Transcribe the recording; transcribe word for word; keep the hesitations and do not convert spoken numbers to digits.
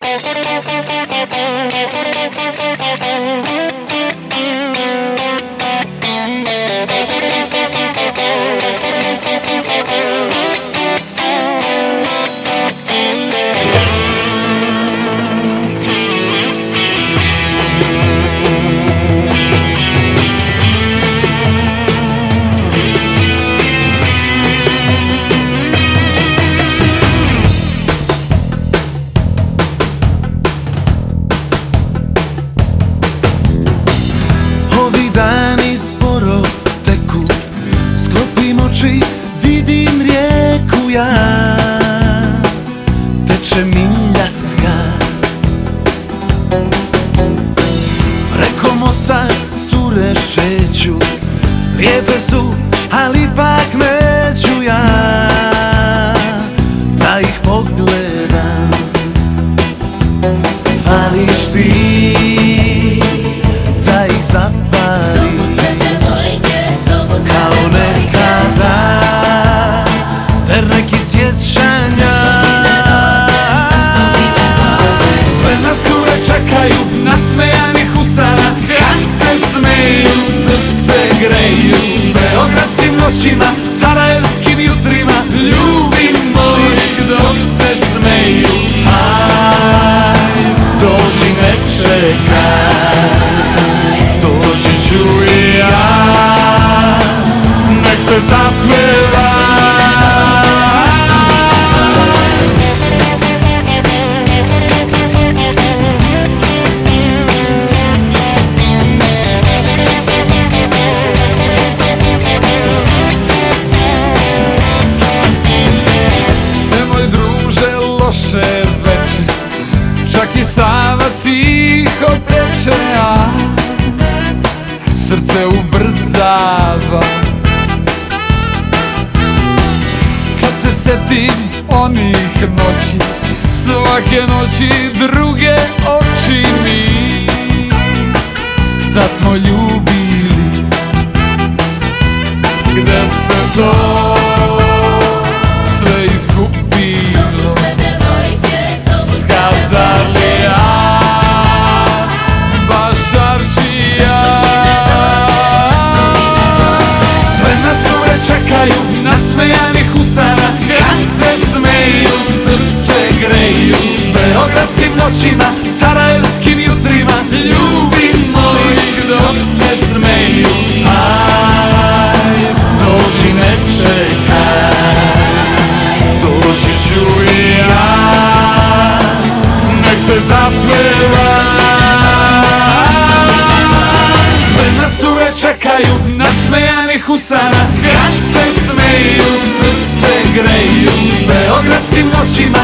Ovi dani sporo teku, sklopim oči, vidim rijeku ja. Teče Miljacka, preko mosta cure šeću, lijepe su, ali ipak neću ja da ih pogledam. Fališ ti da ih zapališ kao nekada, ter neki sjećanja. Sve nas uvek čekaju nasmejanih usana, kad se smeju srce greju. Beogradskim noćima, sarajevskim jutrima, ljubimo ih dok se smeju. Aj, dođi ne čekaj, doći ću i ja, nek se zapeva. Nemoj druže loše veče, čak i Sava tiho teče, a srce ubrzava kad se setim onih noći, svake noći druge oči mi. Tad smo ljubili, gde se to sve izgubilo. Skadalija, Bašaršija, sve nas uvek čekaju nasmejanih usana, kad se smeju srce greju. Beogradskim noćima, sarajevskim jutrima, ljubimo ih dok se smeju. Aj, dođi ne čekaj, doći ću i ja, nek se zapeva. Sve nas uvek čekaju nasmejanih usana, kad se smeju srce greju. Beogradskim noćima,